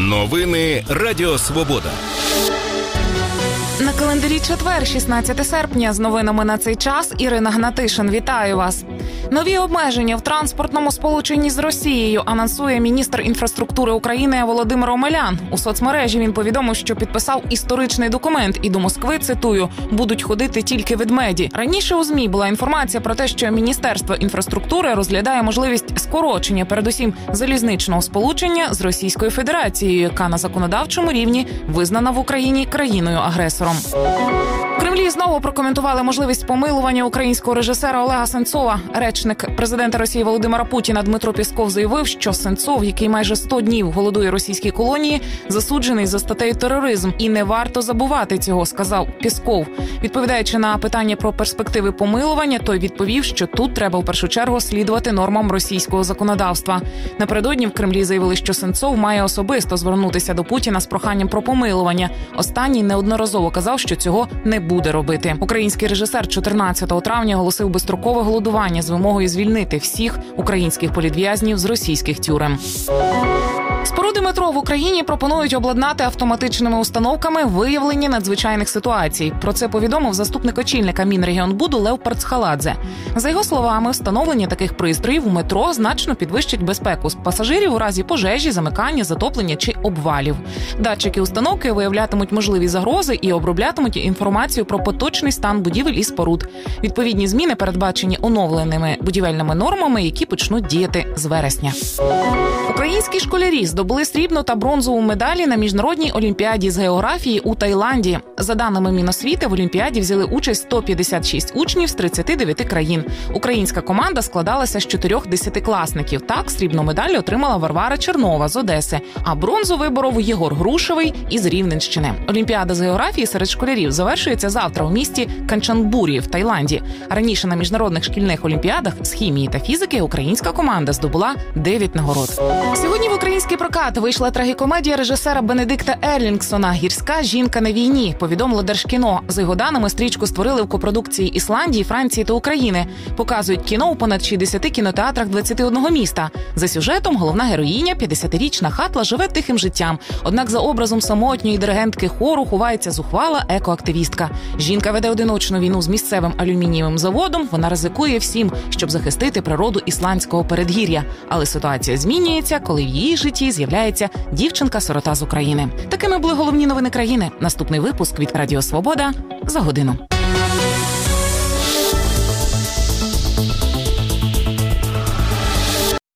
Новини Радіо Свобода. На календарі четвер, 16 серпня. З новинами на цей час Ірина Гнатишин. Вітаю вас. Нові обмеження в транспортному сполученні з Росією анонсує міністр інфраструктури України Володимир Омелян. У соцмережі він повідомив, що підписав історичний документ і до Москви, цитую, будуть ходити тільки ведмеді. Раніше у ЗМІ була інформація про те, що Міністерство інфраструктури розглядає можливість скорочення, передусім, залізничного сполучення з Російською Федерацією, яка на законодавчому рівні визнана в Україні країною-агресором. В Кремлі знову прокоментували можливість помилування українського режисера Олега Сенцова. Речник президента Росії Володимира Путіна Дмитро Пєсков заявив, що Сенцов, який майже 100 днів голодує в російській колонії, засуджений за статтею тероризм. І не варто забувати цього, сказав Пєсков. Відповідаючи на питання про перспективи помилування, той відповів, що тут треба в першу чергу слідувати нормам російського законодавства. Напередодні в Кремлі заявили, що Сенцов має особисто звернутися до Путіна з проханням про помилування. Останній неодноразово казав, що цього не буде робити. Український режисер 14 травня оголосив безстрокове голодування з вимогою звільнити всіх українських політв'язнів з російських тюрем. Споруди метро в Україні пропонують обладнати автоматичними установками виявлення надзвичайних ситуацій. Про це повідомив заступник очільника Мінрегіонбуду Лев Парцхаладзе. За його словами, встановлення таких пристроїв у метро значно підвищить безпеку пасажирів у разі пожежі, замикання, затоплення чи обвалів. Датчики установки виявлятимуть можливі загрози і оброблятимуть інформацію про поточний стан будівель і споруд. Відповідні зміни передбачені оновленими будівельними нормами, які почнуть діяти з вересня. Українські школярі здобули срібну та бронзову медалі на міжнародній олімпіаді з географії у Таїланді. За даними Міносвіти, в олімпіаді взяли участь 156 учнів з 39 країн. Українська команда складалася з 4 десятикласників. Так, срібну медаль отримала Варвара Чернова з Одеси, а бронзу виборов Єгор Грушевий із Рівненщини. Олімпіада з географії серед школярів завершується завтра у місті Канчанбурі в Таїланді. Раніше на міжнародних шкільних олімпіадах з хімії та фізики українська команда здобула 9 нагород. Сьогодні в український прокат вийшла трагікомедія режисера Бенедикта Ерлінгсона «Гірська жінка на війні», повідомило Держкіно. За його даними, стрічку створили в копродукції Ісландії, Франції та України. Показують кіно у понад 60 кінотеатрах 21 міста. За сюжетом головна героїня, 50-річна Хатла, живе тихим життям. Однак за образом самотньої диригентки хору ховається зухвала екоактивістка. Жінка веде одиночну війну з місцевим алюмінієвим заводом. Вона ризикує всім, щоб захистити природу ісландського передгір'я. Але ситуація змінюється, коли в її житті з'являється дівчинка-сирота з України. Такими були головні новини країни. Наступний випуск від Радіо Свобода за годину.